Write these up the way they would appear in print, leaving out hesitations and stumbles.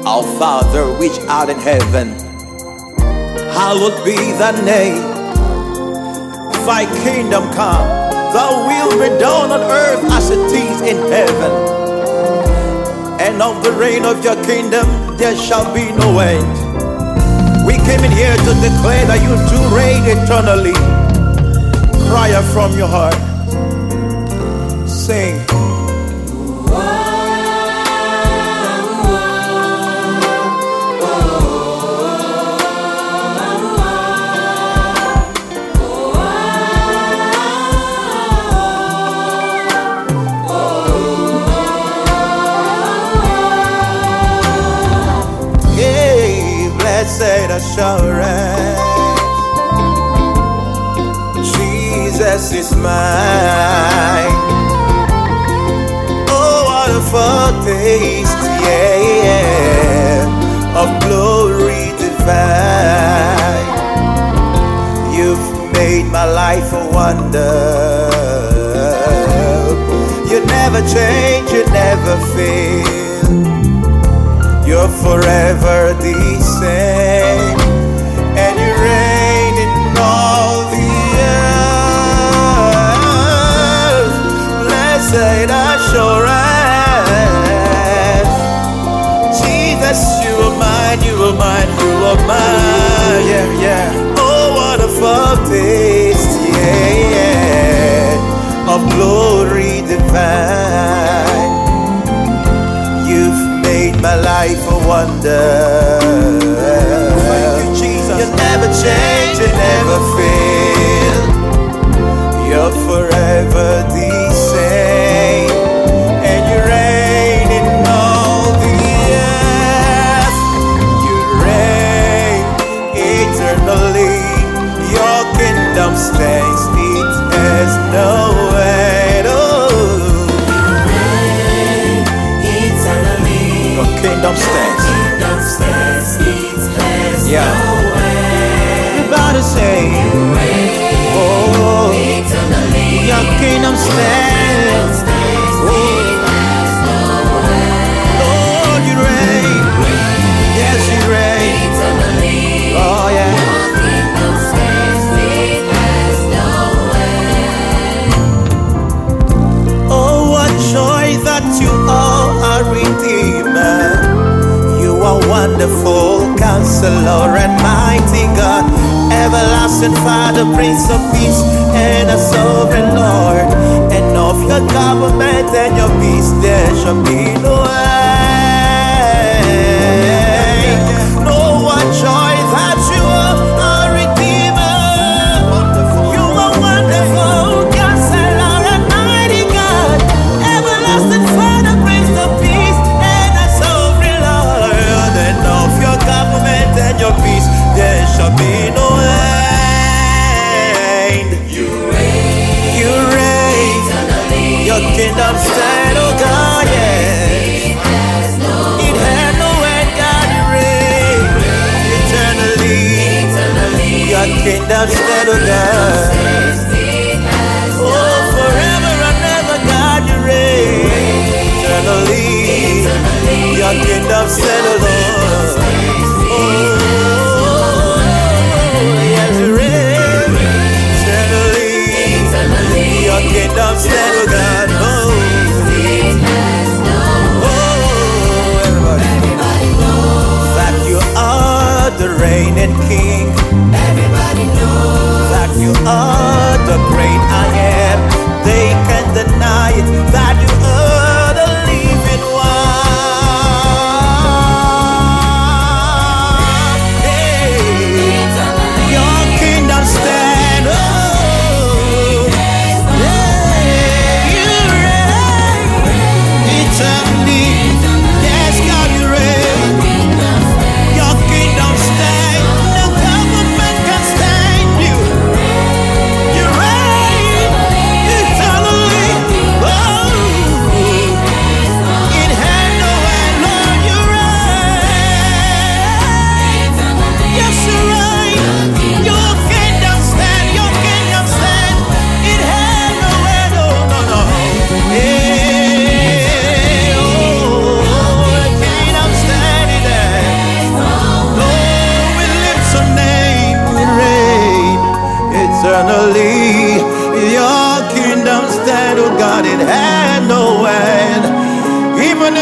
Our Father which art in heaven, hallowed be thy name. Thy kingdom come, thy will be done on earth as it is in heaven. And of the reign of your kingdom there shall be no end. We came in here to declare that you do reign eternally. Cry out from your heart. Sing. Blessed assurance, Jesus is mine. Oh, what a foretaste, yeah, of glory divine. You've made my life a wonder. You never change, you never fail. You're forever the same, and you reign in all the earth. Blessed assurance, Jesus, you are mine, you are mine, you are mine. Yeah, yeah. Oh, what a foretaste, yeah, of glory divine. You've made my life a wonder. Thank you, Jesus. You never change, you never fail. You're forever the same, and you reign in all the earth. You reign eternally. Your kingdom stands, it has no end. Oh. Kingdom stands. Kingdom stands, it has no end. Everybody say, oh, eternally. Your kingdom stands. Oh, it has no end. Lord, you reign. Yes, you reign. Eternally. Oh, yeah. Your kingdom stands, it has no end. Oh, what joy that you are a redeemer. Wonderful Counselor and mighty God, everlasting Father, Prince of Peace, and a sovereign Lord. And of your government and your peace there shall be no end. No one joy that you are a Redeemer. You are wonderful Counselor and mighty God, everlasting Father, Prince of Peace, and a sovereign Lord. And of your government and your peace there shall be no end. You reign, you reign. Your kingdom stand, oh God, yeah.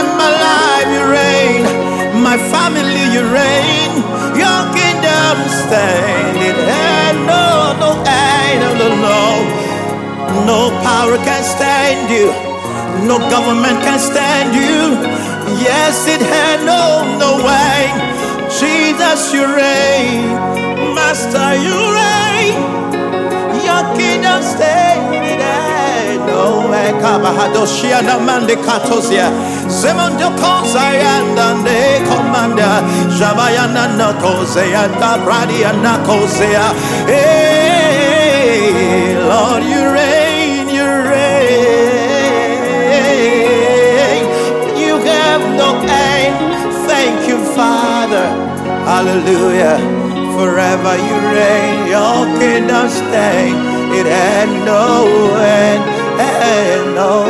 in my life you reign, my family you reign. Your kingdom stand, it had no end, no power can stand you, no government can stand you. Yes, it had no way. Jesus, you reign, Master, you reign. Your kingdom stand, it had no way. Kabahadoshia na mande katosia, Zemondo kozayanda ne commander, Jabayana na kozea, Tabradia na kozea. Hey, Lord, you reign, you reign. You have no end. Thank you, Father. Hallelujah. Forever you reign, your kingdom stay. It had no end, and no